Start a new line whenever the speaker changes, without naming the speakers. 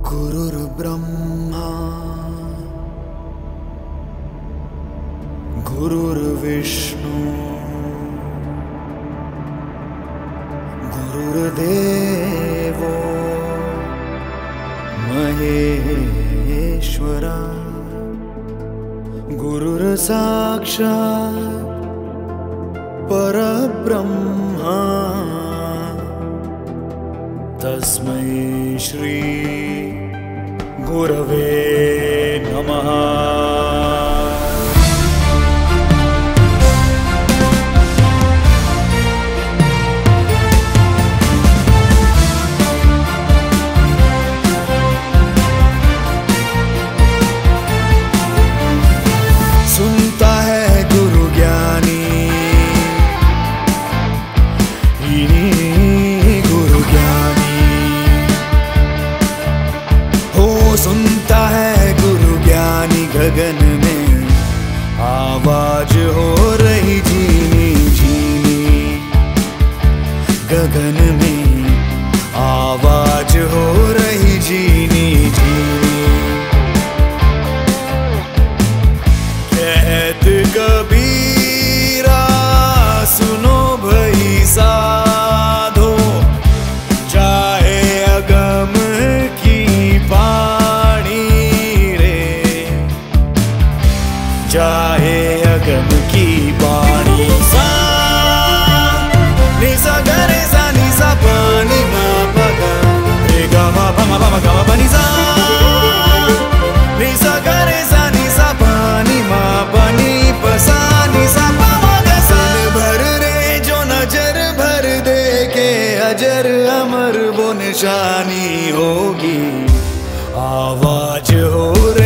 गुरुर्ब्रह्मा गुरुर्विष्णु गुरुर्देवो महेश्वरा गुरुर्साक्षात् परब्रह्मा तस्मै श्री गुरवे नमः। सुनता है गुरु ज्ञानी, गुरु ज्ञानी हो, सुनता है गुरु ज्ञानी। गगन में आवाज हो रही झीनी झीनी, गगन में आवाज हो रही झीनी झीनी। कहत कबीरा सुनो भई साधो, चाहे अगम की पानी रे, चाहे अगम की पानी। सा नि सा ग रे सा नि सा प नि म प ग रे ग म प म प म ग म प नि सा नि सा ग रे सा नि सा प नि म प नि प सा नि सा प म ग सा। भर रे जो नजर भर दे के अजर अमर वो निशानी होगी, आवाज हो रे